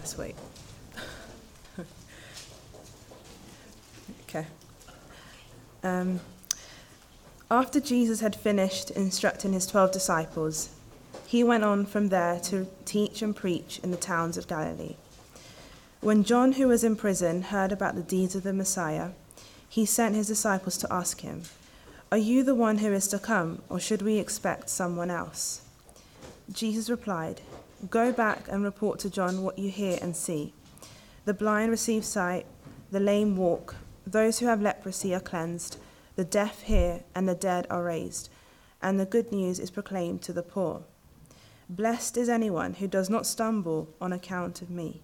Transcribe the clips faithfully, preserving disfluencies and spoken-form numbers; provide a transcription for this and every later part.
Let's wait. Okay. Um, after Jesus had finished instructing his twelve disciples, he went on from there to teach and preach in the towns of Galilee. When John, who was in prison, heard about the deeds of the Messiah, he sent his disciples to ask him, "Are you the one who is to come, or should we expect someone else?" Jesus replied, "Go back and report to John what you hear and see. The blind receive sight, the lame walk, those who have leprosy are cleansed, the deaf hear, and the dead are raised, and the good news is proclaimed to the poor. Blessed is anyone who does not stumble on account of me."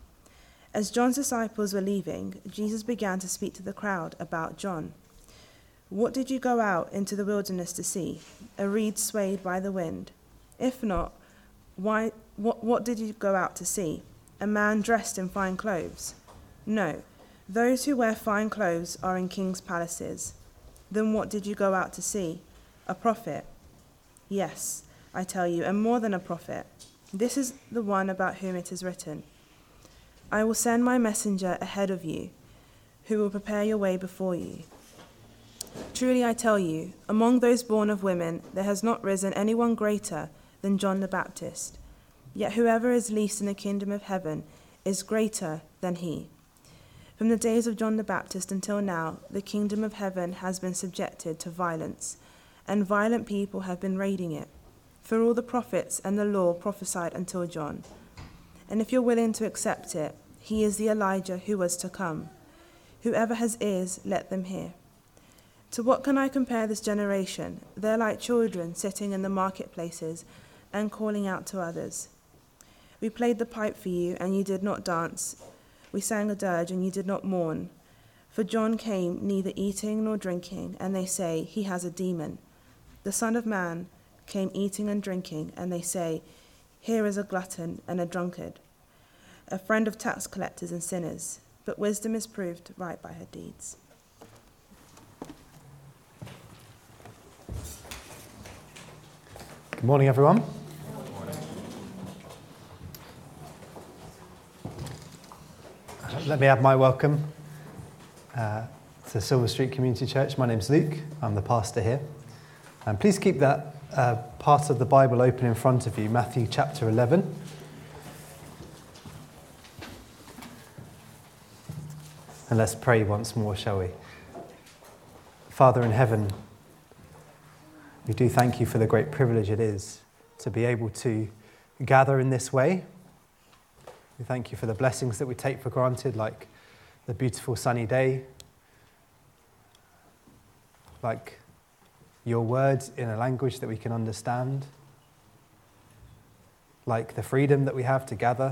As John's disciples were leaving, Jesus began to speak to the crowd about John. "What did you go out into the wilderness to see? A reed swayed by the wind? If not, why? What, what did you go out to see? A man dressed in fine clothes? No, those who wear fine clothes are in kings' palaces. Then what did you go out to see? A prophet? Yes, I tell you, and more than a prophet. This is the one about whom it is written, 'I will send my messenger ahead of you, who will prepare your way before you.' Truly I tell you, among those born of women, there has not risen anyone greater than John the Baptist. Yet whoever is least in the kingdom of heaven is greater than he. From the days of John the Baptist until now, the kingdom of heaven has been subjected to violence, and violent people have been raiding it. For all the prophets and the law prophesied until John. And if you're willing to accept it, he is the Elijah who was to come. Whoever has ears, let them hear. To what can I compare this generation? They're like children sitting in the marketplaces and calling out to others. We played the pipe for you, and you did not dance. We sang a dirge, and you did not mourn. For John came neither eating nor drinking, and they say, he has a demon. The Son of Man came eating and drinking, and they say, here is a glutton and a drunkard, a friend of tax collectors and sinners. But wisdom is proved right by her deeds." Good morning, everyone. Let me add my welcome uh, to Silver Street Community Church. My name's Luke. I'm the pastor here. And please keep that uh, part of the Bible open in front of you, Matthew chapter eleven. And let's pray once more, shall we? Father in heaven, we do thank you for the great privilege it is to be able to gather in this way. We thank you for the blessings that we take for granted, like the beautiful sunny day, like your words in a language that we can understand, like the freedom that we have to gather,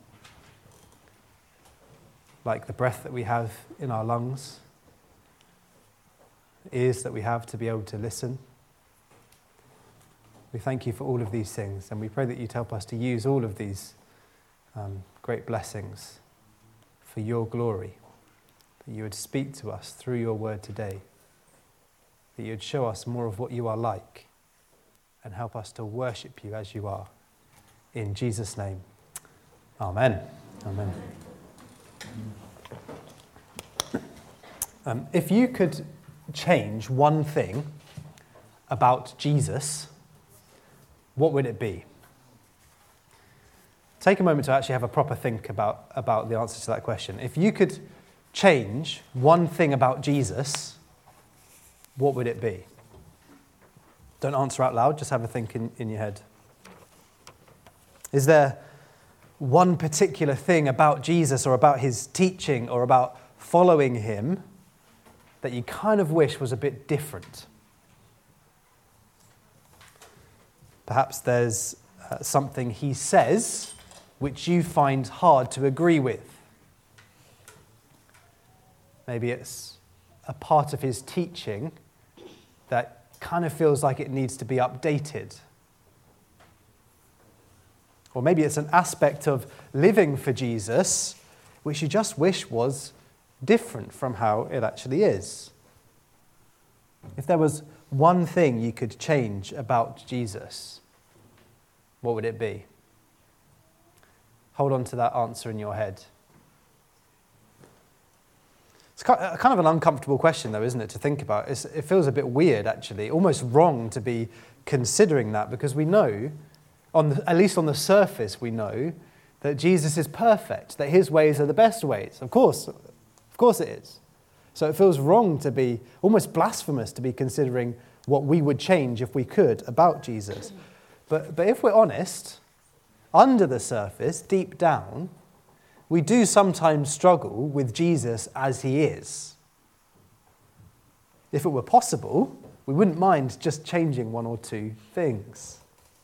like the breath that we have in our lungs, ears that we have to be able to listen. We thank you for all of these things, and we pray that you'd help us to use all of these um, great blessings for your glory, that you would speak to us through your word today, that you would show us more of what you are like, and help us to worship you as you are. In Jesus' name, amen. Amen. Um, if you could change one thing about Jesus, what would it be? Take a moment to actually have a proper think about, about the answer to that question. If you could change one thing about Jesus, what would it be? Don't answer out loud, just have a think in, in your head. Is there one particular thing about Jesus or about his teaching or about following him that you kind of wish was a bit different? Perhaps there's uh, something he says which you find hard to agree with. Maybe it's a part of his teaching that kind of feels like it needs to be updated. Or maybe it's an aspect of living for Jesus which you just wish was different from how it actually is. If there was one thing you could change about Jesus, what would it be? hold on to that answer in your head. It's kind of an uncomfortable question, though, isn't it, to think about? It's, it feels a bit weird, actually, almost wrong to be considering that, because we know, on the, at least on the surface, we know that Jesus is perfect, that his ways are the best ways. Of course, of course it is. So it feels wrong to be, almost blasphemous to be considering what we would change if we could about Jesus. But, but if we're honest, under the surface, deep down, we do sometimes struggle with Jesus as he is. If it were possible, we wouldn't mind just changing one or two things.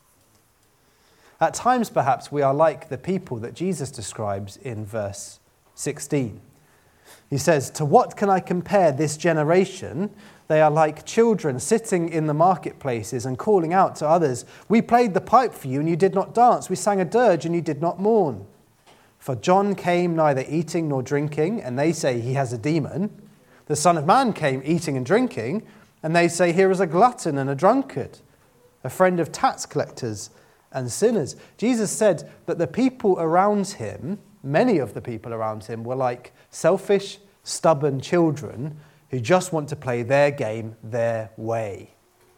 At times, perhaps, we are like the people that Jesus describes in verse sixteen. He says, "To what can I compare this generation? They are like children sitting in the marketplaces and calling out to others, 'We played the pipe for you and you did not dance. We sang a dirge and you did not mourn.' For John came neither eating nor drinking, and they say he has a demon. The Son of Man came eating and drinking, and they say here is a glutton and a drunkard, a friend of tax collectors and sinners." Jesus said that the people around him, many of the people around him, were like selfish, stubborn children who just want to play their game their way.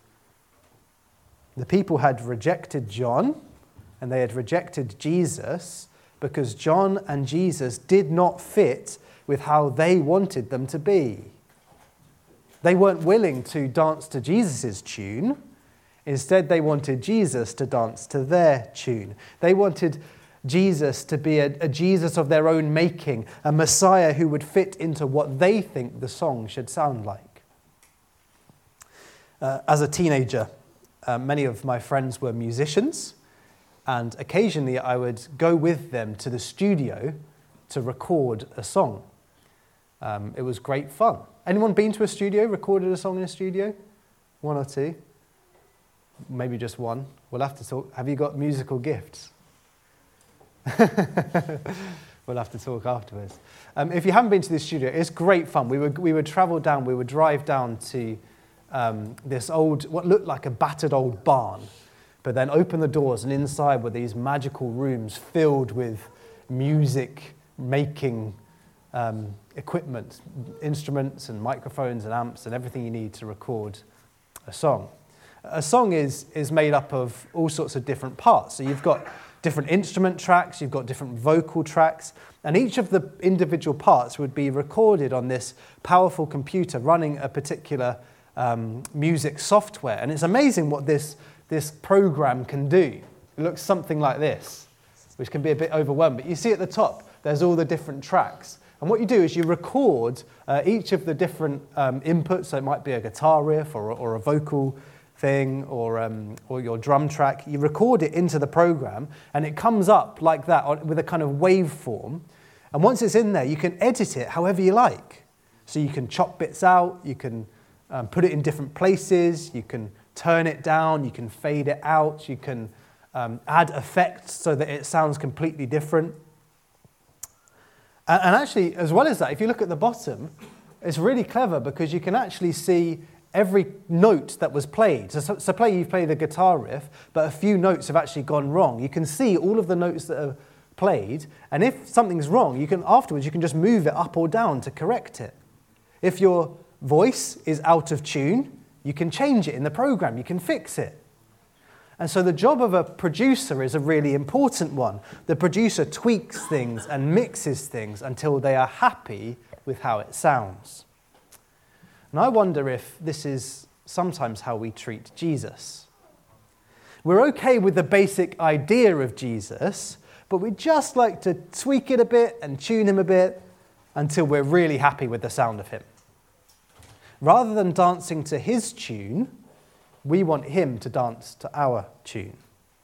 The people had rejected John, and they had rejected Jesus because John and Jesus did not fit with how they wanted them to be. They weren't willing to dance to Jesus' tune. Instead, they wanted Jesus to dance to their tune. They wanted Jesus to be a, a Jesus of their own making, a Messiah who would fit into what they think the song should sound like. Uh, as a teenager, uh, many of my friends were musicians, and occasionally I would go with them to the studio to record a song. Um, it was great fun. Anyone been to a studio, recorded a song in a studio? One or two? Maybe just one. We'll have to talk. Have you got musical gifts? We'll have to talk afterwards. Um, if you haven't been to the studio, it's great fun. We would we would travel down, we would drive down to um, this old, what looked like a battered old barn, but then open the doors, and inside were these magical rooms filled with music-making um, equipment, instruments and microphones and amps and everything you need to record a song. A song is is made up of all sorts of different parts. So you've got different instrument tracks, you've got different vocal tracks, and each of the individual parts would be recorded on this powerful computer running a particular um, music software. And it's amazing what this, this program can do. It looks something like this, which can be a bit overwhelming. But you see at the top, there's all the different tracks. And what you do is you record uh, each of the different um, inputs. So it might be a guitar riff or, or a vocal thing or um, or your drum track. You record it into the program, and it comes up like that on, with a kind of waveform. And once it's in there, you can edit it however you like. So you can chop bits out, you can um, put it in different places, you can turn it down, you can fade it out, you can um, add effects so that it sounds completely different. And, and actually, as well as that, if you look at the bottom, it's really clever because you can actually see every note that was played. So, so play you've played a guitar riff, but a few notes have actually gone wrong. You can see all of the notes that are played, and if something's wrong, you can afterwards you can just move it up or down to correct it. If your voice is out of tune, you can change it in the program, you can fix it. And so the job of a producer is a really important one. The producer tweaks things and mixes things until they are happy with how it sounds. And I wonder if this is sometimes how we treat Jesus. We're okay with the basic idea of Jesus, but we just like to tweak it a bit and tune him a bit until we're really happy with the sound of him. Rather than dancing to his tune, we want him to dance to our tune.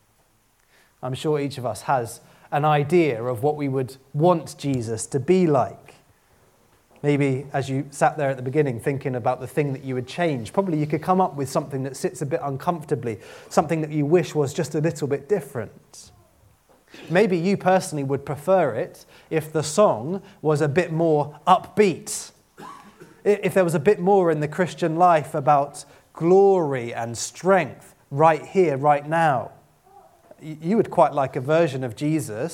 I'm sure each of us has an idea of what we would want Jesus to be like. Maybe as you sat there at the beginning thinking about the thing that you would change, probably you could come up with something that sits a bit uncomfortably, something that you wish was just a little bit different. Maybe you personally would prefer it if the song was a bit more upbeat, if there was a bit more in the Christian life about glory and strength right here, right now. You would quite like a version of Jesus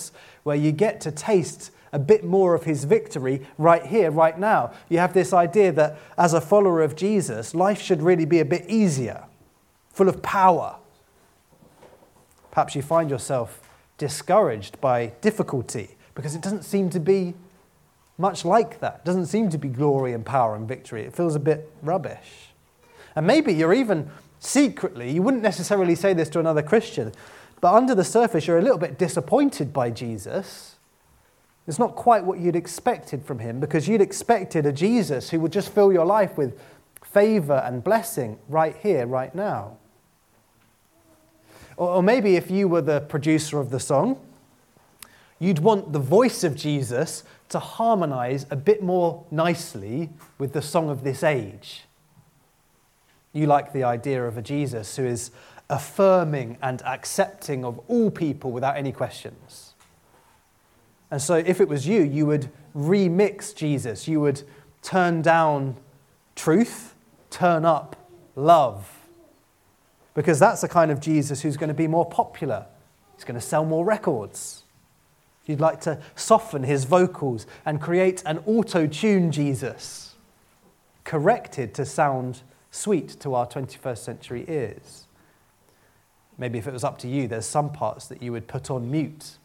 where you get to taste a bit more of his victory right here, right now. You have this idea that as a follower of Jesus, life should really be a bit easier, full of power. Perhaps you find yourself discouraged by difficulty because it doesn't seem to be much like that. It doesn't seem to be glory and power and victory. It feels a bit rubbish. And maybe you're even secretly, you wouldn't necessarily say this to another Christian, but under the surface you're a little bit disappointed by Jesus. It's not quite what you'd expected from him, because you'd expected a Jesus who would just fill your life with favour and blessing right here, right now. Or, or maybe if you were the producer of the song, you'd want the voice of Jesus to harmonise a bit more nicely with the song of this age. You like the idea of a Jesus who is affirming and accepting of all people without any questions. And so if it was you, you would remix Jesus. You would turn down truth, turn up love. Because that's the kind of Jesus who's going to be more popular. He's going to sell more records. You'd like to soften his vocals and create an auto-tune Jesus, corrected to sound sweet to our twenty-first century ears. Maybe if it was up to you, there's some parts that you would put on mute.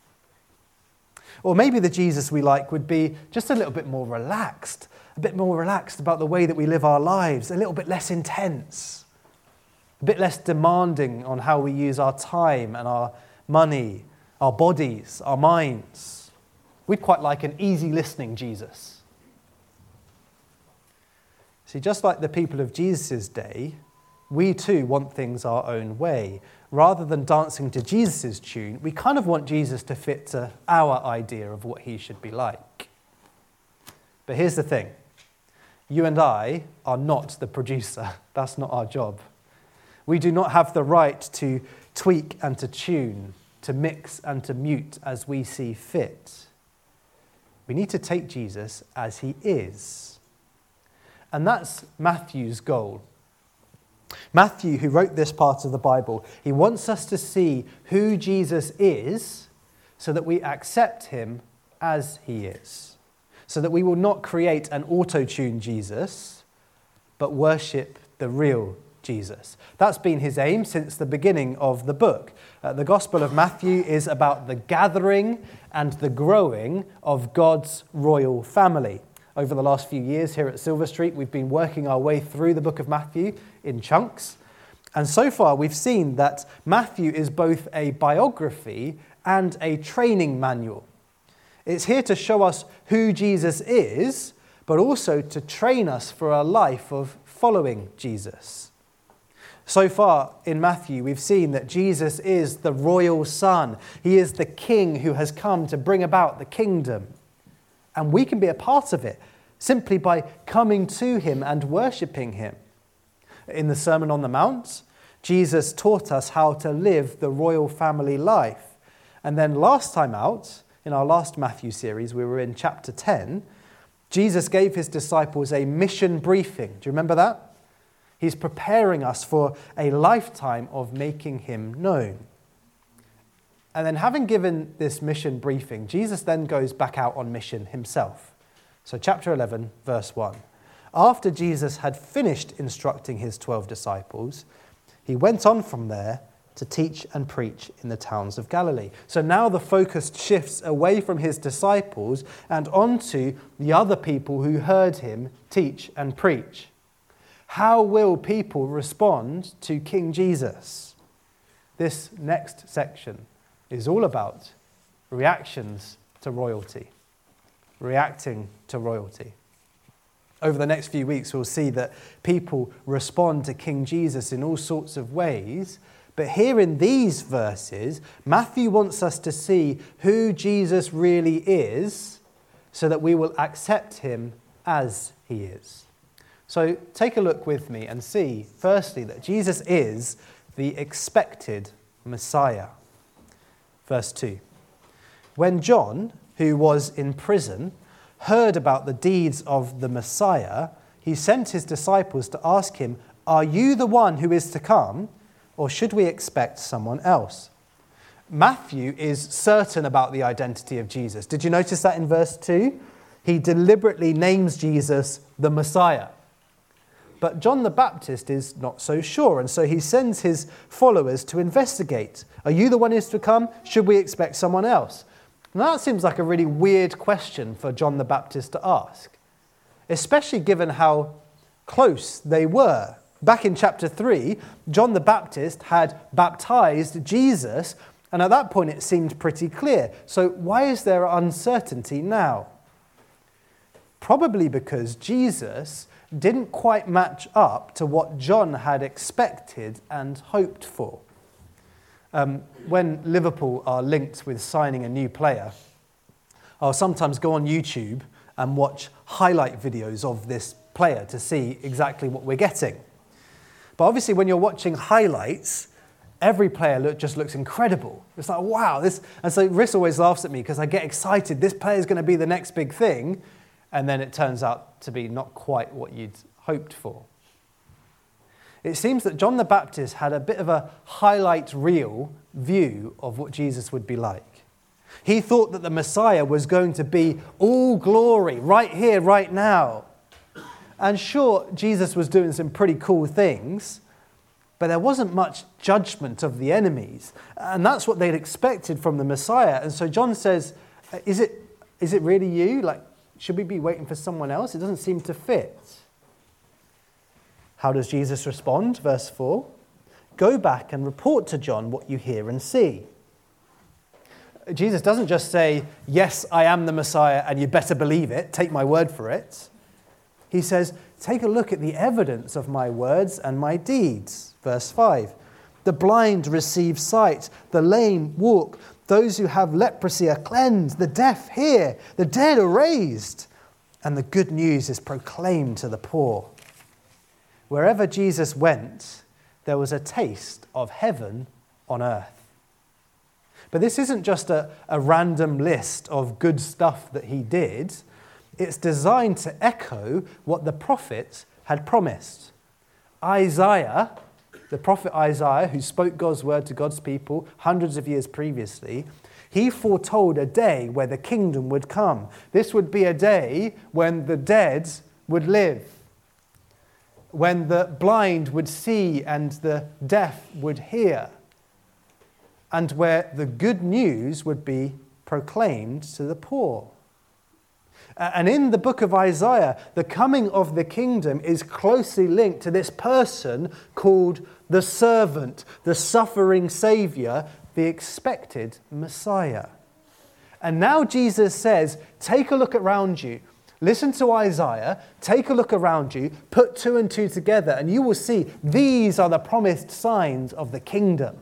Or maybe the Jesus we like would be just a little bit more relaxed, a bit more relaxed about the way that we live our lives, a little bit less intense, a bit less demanding on how we use our time and our money, our bodies, our minds. We'd quite like an easy listening Jesus. See, just like the people of Jesus' day, we too want things our own way. Rather than dancing to Jesus' tune, we kind of want Jesus to fit to our idea of what he should be like. But here's the thing. You and I are not the producer. That's not our job. We do not have the right to tweak and to tune, to mix and to mute as we see fit. We need to take Jesus as he is. And that's Matthew's goal. Matthew, who wrote this part of the Bible, he wants us to see who Jesus is so that we accept him as he is. So that we will not create an auto-tune Jesus, but worship the real Jesus. That's been his aim since the beginning of the book. Uh, the Gospel of Matthew is about the gathering and the growing of God's royal family. Over the last few years here at Silver Street, we've been working our way through the book of Matthew in chunks. And so far, we've seen that Matthew is both a biography and a training manual. It's here to show us who Jesus is, but also to train us for a life of following Jesus. So far in Matthew, we've seen that Jesus is the royal son. He is the king who has come to bring about the kingdom. And we can be a part of it simply by coming to him and worshipping him. In the Sermon on the Mount, Jesus taught us how to live the royal family life. And then last time out, in our last Matthew series, we were in chapter ten, Jesus gave his disciples a mission briefing. Do you remember that? He's preparing us for a lifetime of making him known. And then having given this mission briefing, Jesus then goes back out on mission himself. So chapter eleven, verse one. After Jesus had finished instructing his twelve disciples, he went on from there to teach and preach in the towns of Galilee. So now the focus shifts away from his disciples and onto the other people who heard him teach and preach. How will people respond to King Jesus? This next section is all about reactions to royalty. Reacting to royalty. Over the next few weeks, we'll see that people respond to King Jesus in all sorts of ways. But here in these verses, Matthew wants us to see who Jesus really is so that we will accept him as he is. So take a look with me and see, firstly, that Jesus is the expected Messiah. Verse two. When John, who was in prison, heard about the deeds of the Messiah, he sent his disciples to ask him, "Are you the one who is to come, or should we expect someone else?" Matthew is certain about the identity of Jesus. Did you notice that in verse two? He deliberately names Jesus the Messiah. But John the Baptist is not so sure, and so he sends his followers to investigate. Are you the one who's to come? Should we expect someone else? Now that seems like a really weird question for John the Baptist to ask, especially given how close they were. Back in chapter three, John the Baptist had baptized Jesus, and at that point it seemed pretty clear. So why is there uncertainty now? Probably because Jesus didn't quite match up to what John had expected and hoped for. Um, when Liverpool are linked with signing a new player, I'll sometimes go on YouTube and watch highlight videos of this player to see exactly what we're getting. But obviously when you're watching highlights, every player look, just looks incredible. It's like, wow. this. And so Riss always laughs at me because I get excited. This player is going to be the next big thing. And then it turns out to be not quite what you'd hoped for. It seems that John the Baptist had a bit of a highlight reel view of what Jesus would be like. He thought that the Messiah was going to be all glory right here, right now. And sure, Jesus was doing some pretty cool things, but there wasn't much judgment of the enemies. And that's what they'd expected from the Messiah. And so John says, is it, is it really you? Like, should we be waiting for someone else? It doesn't seem to fit. How does Jesus respond? Verse four, go back and report to John what you hear and see. Jesus doesn't just say, yes, I am the Messiah and you better believe it, take my word for it. He says, take a look at the evidence of my words and my deeds. Verse five, the blind receive sight, the lame walk, those who have leprosy are cleansed, the deaf hear, the dead are raised, and the good news is proclaimed to the poor. Wherever Jesus went, there was a taste of heaven on earth. But this isn't just a, a random list of good stuff that he did. It's designed to echo what the prophets had promised. Isaiah, the prophet Isaiah, who spoke God's word to God's people hundreds of years previously, he foretold a day where the kingdom would come. This would be a day when the dead would live, when the blind would see and the deaf would hear, and where the good news would be proclaimed to the poor. And in the book of Isaiah, the coming of the kingdom is closely linked to this person called the servant, the suffering Saviour, the expected Messiah. And now Jesus says, take a look around you. Listen to Isaiah, take a look around you, put two and two together, and you will see these are the promised signs of the kingdom.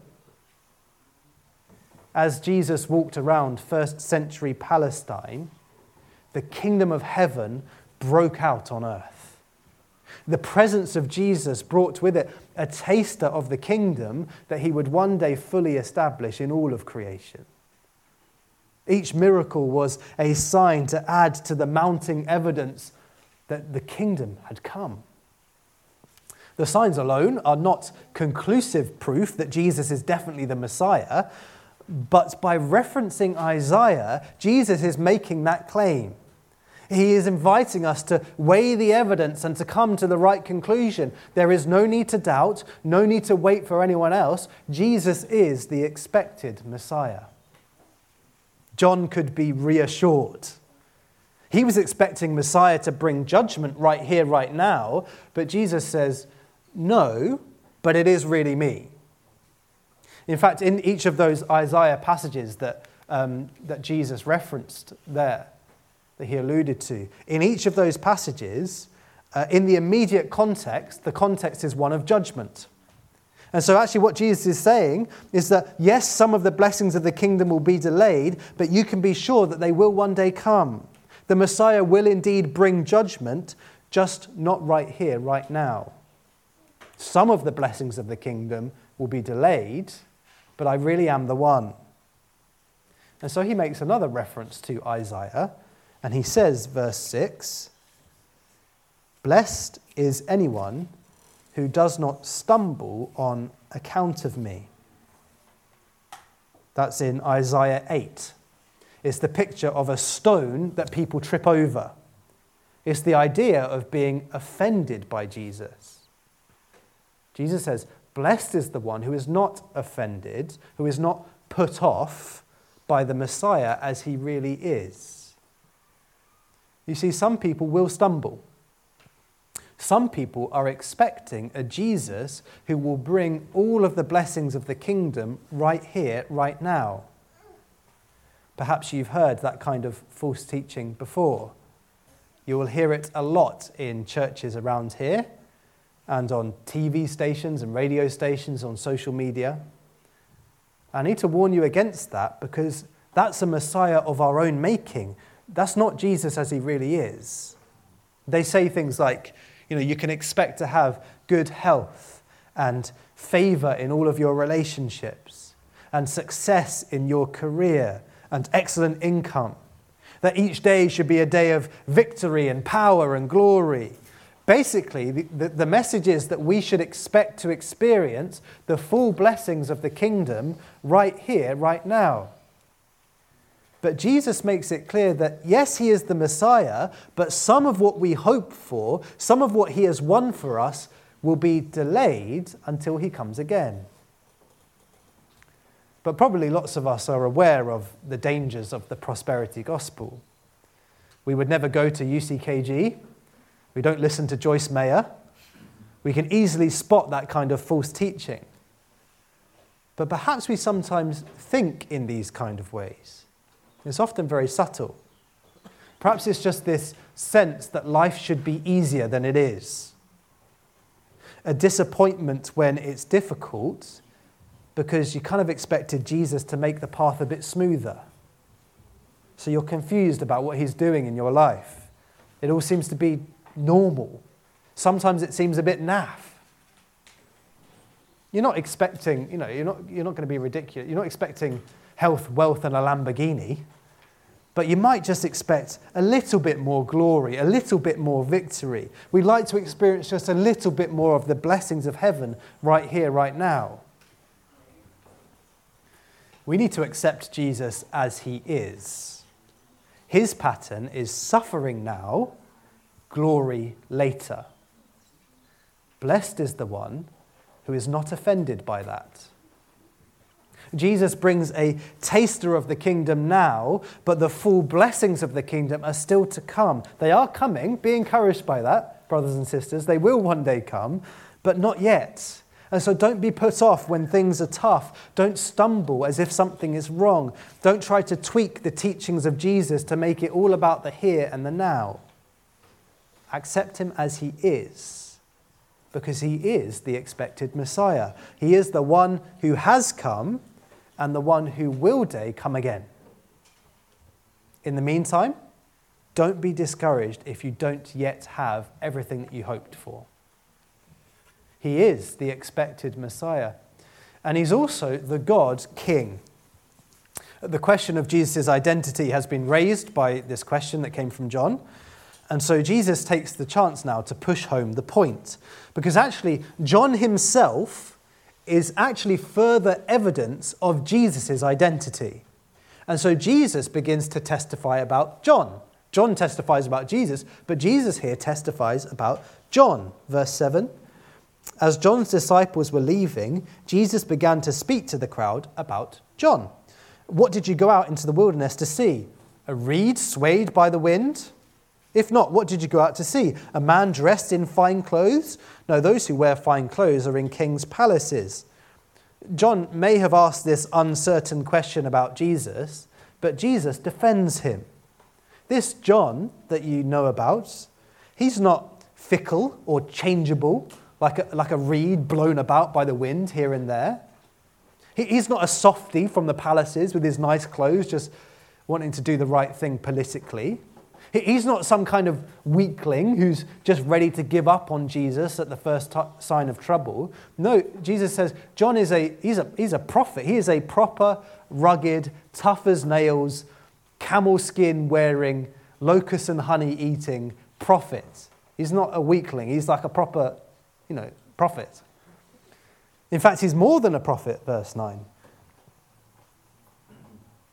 As Jesus walked around first century Palestine, the kingdom of heaven broke out on earth. The presence of Jesus brought with it a taster of the kingdom that he would one day fully establish in all of creation. Each miracle was a sign to add to the mounting evidence that the kingdom had come. The signs alone are not conclusive proof that Jesus is definitely the Messiah, but by referencing Isaiah, Jesus is making that claim. He is inviting us to weigh the evidence and to come to the right conclusion. There is no need to doubt, no need to wait for anyone else. Jesus is the expected Messiah. John could be reassured. He was expecting Messiah to bring judgment right here, right now, but Jesus says, no, but it is really me. In fact, in each of those Isaiah passages that, um, that Jesus referenced there, that he alluded to, in each of those passages, uh, in the immediate context, the context is one of judgment. And so actually what Jesus is saying is that, yes, some of the blessings of the kingdom will be delayed, but you can be sure that they will one day come. The Messiah will indeed bring judgment, just not right here, right now. Some of the blessings of the kingdom will be delayed, but I really am the one. And so he makes another reference to Isaiah, and he says, verse six, blessed is anyone who does not stumble on account of me. That's in Isaiah eight. It's the picture of a stone that people trip over. It's the idea of being offended by Jesus. Jesus says, blessed is the one who is not offended, who is not put off by the Messiah as he really is. You see, some people will stumble. Some people are expecting a Jesus who will bring all of the blessings of the kingdom right here, right now. Perhaps you've heard that kind of false teaching before. You will hear it a lot in churches around here and on T V stations and radio stations, on social media. I need to warn you against that because that's a Messiah of our own making. That's not Jesus as he really is. They say things like, you know, you can expect to have good health and favor in all of your relationships and success in your career and excellent income. That each day should be a day of victory and power and glory. Basically, the, the, the message is that we should expect to experience the full blessings of the kingdom right here, right now. But Jesus makes it clear that, yes, he is the Messiah, but some of what we hope for, some of what he has won for us, will be delayed until he comes again. But probably lots of us are aware of the dangers of the prosperity gospel. We would never go to U C K G. We don't listen to Joyce Meyer. We can easily spot that kind of false teaching. But perhaps we sometimes think in these kind of ways. It's often very subtle. Perhaps it's just this sense that life should be easier than it is. A disappointment when it's difficult because you kind of expected Jesus to make the path a bit smoother. So you're confused about what he's doing in your life. It all seems to be normal. Sometimes it seems a bit naff. You're not expecting, you know, you're not, you're not going to be ridiculous. You're not expecting health, wealth, and a Lamborghini. But you might just expect a little bit more glory, a little bit more victory. We'd like to experience just a little bit more of the blessings of heaven right here, right now. We need to accept Jesus as he is. His pattern is suffering now, glory later. Blessed is the one who is not offended by that. Jesus brings a taster of the kingdom now, but the full blessings of the kingdom are still to come. They are coming. Be encouraged by that, brothers and sisters. They will one day come, but not yet. And so don't be put off when things are tough. Don't stumble as if something is wrong. Don't try to tweak the teachings of Jesus to make it all about the here and the now. Accept him as he is, because he is the expected Messiah. He is the one who has come and the one who will day come again. In the meantime, don't be discouraged if you don't yet have everything that you hoped for. He is the expected Messiah. And he's also the God King. The question of Jesus' identity has been raised by this question that came from John. And so Jesus takes the chance now to push home the point. Because actually, John himself is actually further evidence of Jesus' identity. And so Jesus begins to testify about John. John testifies about Jesus, but Jesus here testifies about John. Verse seven. As John's disciples were leaving, Jesus began to speak to the crowd about John. What did you go out into the wilderness to see? A reed swayed by the wind? If not, what did you go out to see? A man dressed in fine clothes? No, those who wear fine clothes are in kings' palaces. John may have asked this uncertain question about Jesus, but Jesus defends him. This John that you know about, he's not fickle or changeable, like a, like a reed blown about by the wind here and there. He, he's not a softy from the palaces with his nice clothes, just wanting to do the right thing politically. He's not some kind of weakling who's just ready to give up on Jesus at the first t- sign of trouble. No, Jesus says John is a he's a he's a prophet. He is a proper, rugged, tough as nails, camel skin wearing, locust and honey eating prophet. He's not a weakling. He's like a proper, you know, prophet. In fact, he's more than a prophet, verse nine.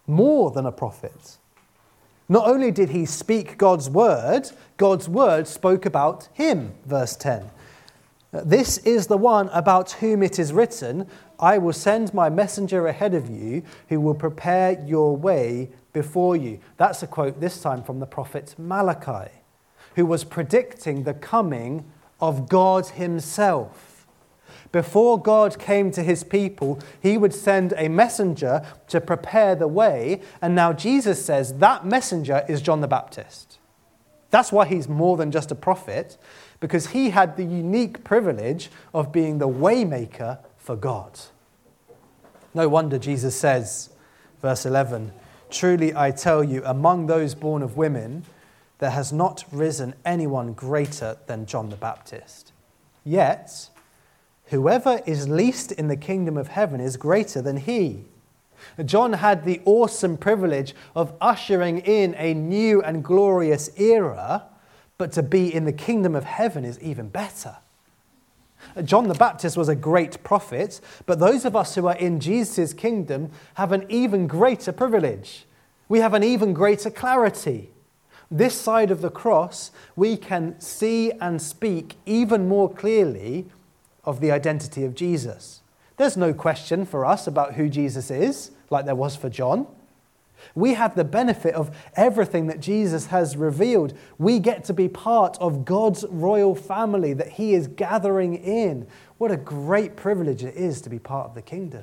more than a prophet. Not only did he speak God's word, God's word spoke about him, verse ten. This is the one about whom it is written, I will send my messenger ahead of you who will prepare your way before you. That's a quote this time from the prophet Malachi, who was predicting the coming of God himself. Before God came to his people, he would send a messenger to prepare the way. And now Jesus says that messenger is John the Baptist. That's why he's more than just a prophet, because he had the unique privilege of being the waymaker for God. No wonder Jesus says, verse eleven, truly I tell you, among those born of women, there has not risen anyone greater than John the Baptist. Yet, whoever is least in the kingdom of heaven is greater than he. John had the awesome privilege of ushering in a new and glorious era, but to be in the kingdom of heaven is even better. John the Baptist was a great prophet, but those of us who are in Jesus' kingdom have an even greater privilege. We have an even greater clarity. This side of the cross, we can see and speak even more clearly of the identity of Jesus. There's no question for us about who Jesus is, like there was for John. We have the benefit of everything that Jesus has revealed. We get to be part of God's royal family that he is gathering in. What a great privilege it is to be part of the kingdom.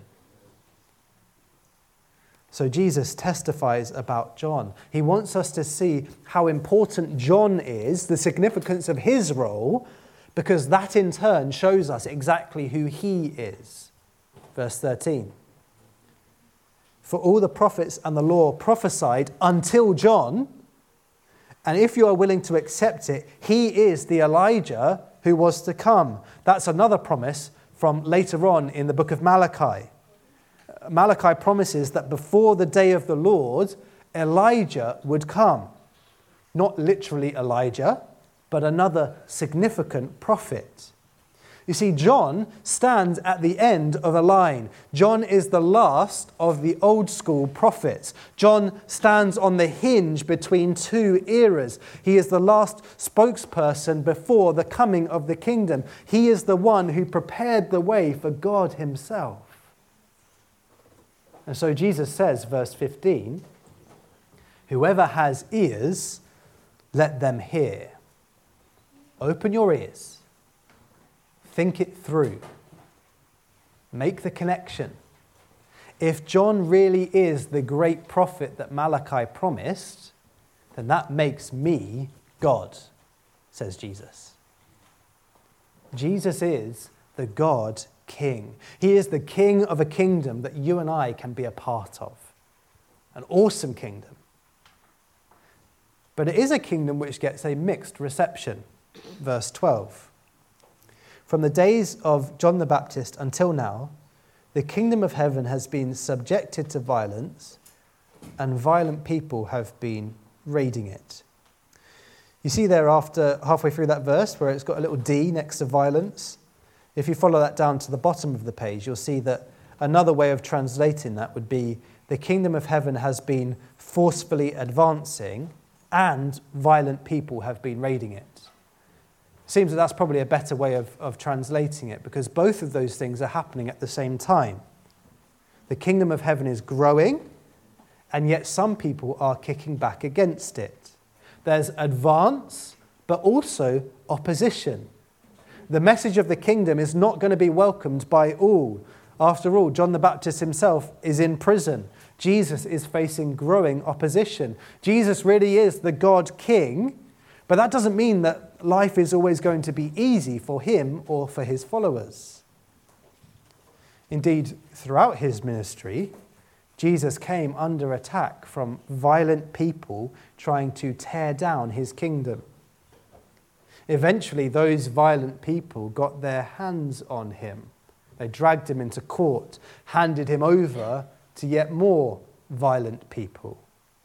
So Jesus testifies about John. He wants us to see how important John is, the significance of his role, because that in turn shows us exactly who he is. Verse thirteen. For all the prophets and the law prophesied until John, and if you are willing to accept it, he is the Elijah who was to come. That's another promise from later on in the book of Malachi. Malachi promises that before the day of the Lord, Elijah would come. Not literally Elijah, but another significant prophet. You see, John stands at the end of a line. John is the last of the old school prophets. John stands on the hinge between two eras. He is the last spokesperson before the coming of the kingdom. He is the one who prepared the way for God himself. And so Jesus says, verse fifteen, whoever has ears, let them hear. Open your ears. Think it through. Make the connection. If John really is the great prophet that Malachi promised, then that makes me God, says Jesus. Jesus is the God King. He is the king of a kingdom that you and I can be a part of. An awesome kingdom. But it is a kingdom which gets a mixed reception. Verse twelve. From the days of John the Baptist until now, the kingdom of heaven has been subjected to violence, and violent people have been raiding it. You see there after halfway through that verse where it's got a little D next to violence. If you follow that down to the bottom of the page, you'll see that another way of translating that would be the kingdom of heaven has been forcefully advancing and violent people have been raiding it. Seems that that's probably a better way of, of translating it, because both of those things are happening at the same time. The kingdom of heaven is growing, and yet some people are kicking back against it. There's advance, but also opposition. The message of the kingdom is not going to be welcomed by all. After all, John the Baptist himself is in prison. Jesus is facing growing opposition. Jesus really is the God King, but that doesn't mean that life is always going to be easy for him or for his followers. Indeed, throughout his ministry, Jesus came under attack from violent people trying to tear down his kingdom. Eventually, those violent people got their hands on him. They dragged him into court, handed him over to yet more violent people.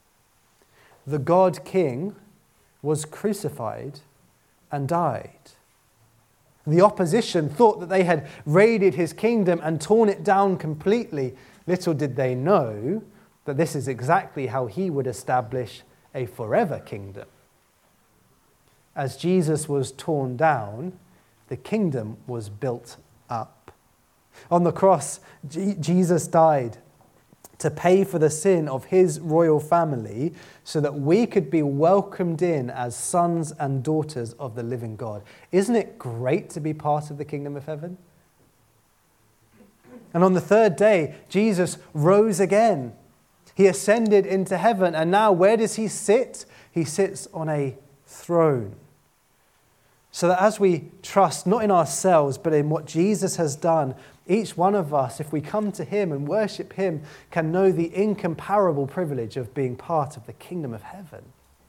The God King was crucified and died. The opposition thought that they had raided his kingdom and torn it down completely. Little did they know But this is exactly how he would establish a forever kingdom. As Jesus was torn down, the kingdom was built up. On the cross, G- Jesus died to pay for the sin of his royal family so that we could be welcomed in as sons and daughters of the living God. Isn't it great to be part of the kingdom of heaven? And on the third day, Jesus rose again. He ascended into heaven, and now where does he sit? He sits on a throne. So that as we trust not in ourselves, but in what Jesus has done, each one of us, if we come to him and worship him, can know the incomparable privilege of being part of the kingdom of heaven.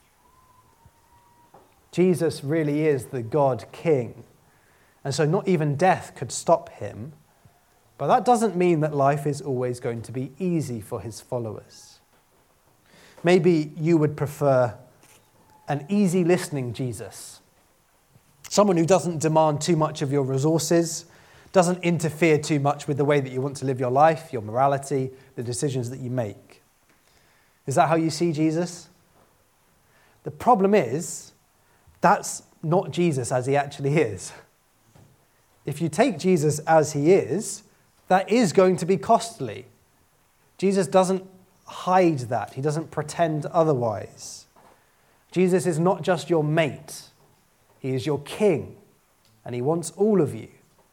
Jesus really is the God King. And so not even death could stop him. But that doesn't mean that life is always going to be easy for his followers. Maybe you would prefer an easy listening Jesus. Someone who doesn't demand too much of your resources, doesn't interfere too much with the way that you want to live your life, your morality, the decisions that you make. Is that how you see Jesus? The problem is, that's not Jesus as he actually is. If you take Jesus as he is, that is going to be costly. Jesus doesn't hide that. He doesn't pretend otherwise. Jesus is not just your mate. He is your king, and he wants all of you.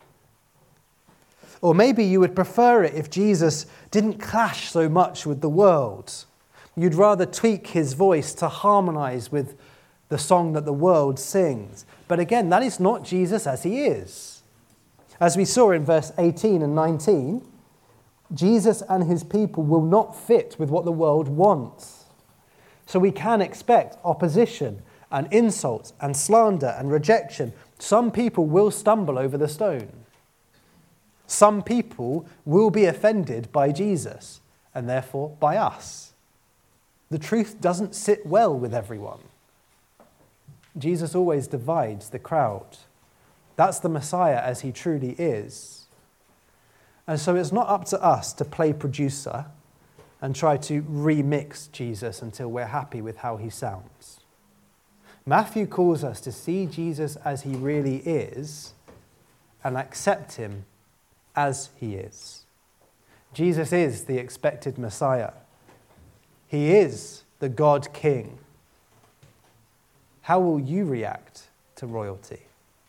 Or maybe you would prefer it if Jesus didn't clash so much with the world. You'd rather tweak his voice to harmonize with the song that the world sings. But again, that is not Jesus as he is. As we saw in verse eighteen and nineteen, Jesus and his people will not fit with what the world wants. So we can expect opposition and insults and slander and rejection. Some people will stumble over the stone. Some people will be offended by Jesus and therefore by us. The truth doesn't sit well with everyone. Jesus always divides the crowd. That's the Messiah as he truly is. And so it's not up to us to play producer and try to remix Jesus until we're happy with how he sounds. Matthew calls us to see Jesus as he really is and accept him as he is. Jesus is the expected Messiah. He is the God King. How will you react to royalty?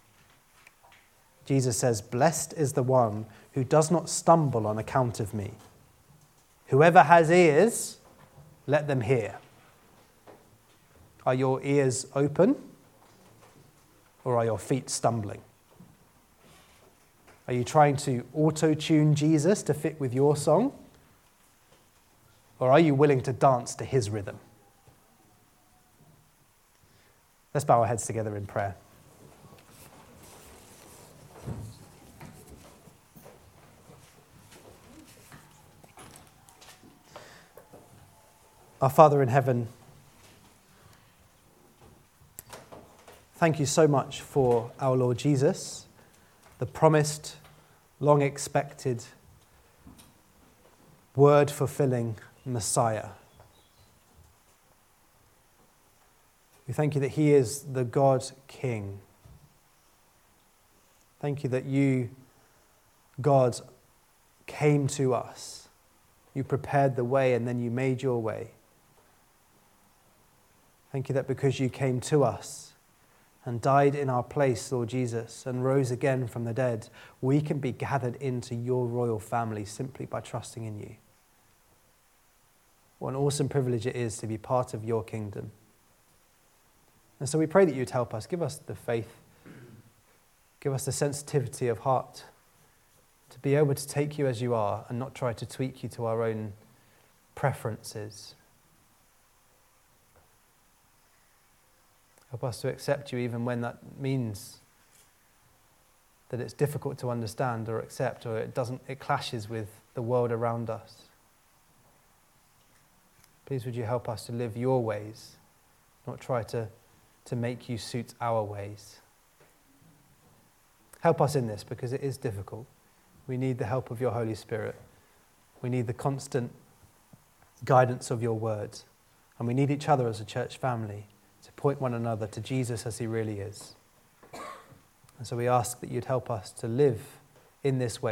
Jesus says, "Blessed is the one who does not stumble on account of me. Whoever has ears, let them hear." Are your ears open, or are your feet stumbling? Are you trying to auto-tune Jesus to fit with your song? Or are you willing to dance to his rhythm? Let's bow our heads together in prayer. Our Father in heaven, thank you so much for our Lord Jesus, the promised, long-expected, word-fulfilling Messiah. We thank you that he is the God King. Thank you that you, God, came to us. You prepared the way and then you made your way. Thank you that because you came to us and died in our place, Lord Jesus, and rose again from the dead, we can be gathered into your royal family simply by trusting in you. What an awesome privilege it is to be part of your kingdom. And so we pray that you'd help us. Give us the faith. Give us the sensitivity of heart to be able to take you as you are and not try to tweak you to our own preferences. Help us to accept you even when that means that it's difficult to understand or accept, or it doesn't, it clashes with the world around us. Please would you help us to live your ways, not try to, to make you suit our ways. Help us in this because it is difficult. We need the help of your Holy Spirit. We need the constant guidance of your word. And we need each other as a church family to point one another to Jesus as he really is. And so we ask that you'd help us to live in this way,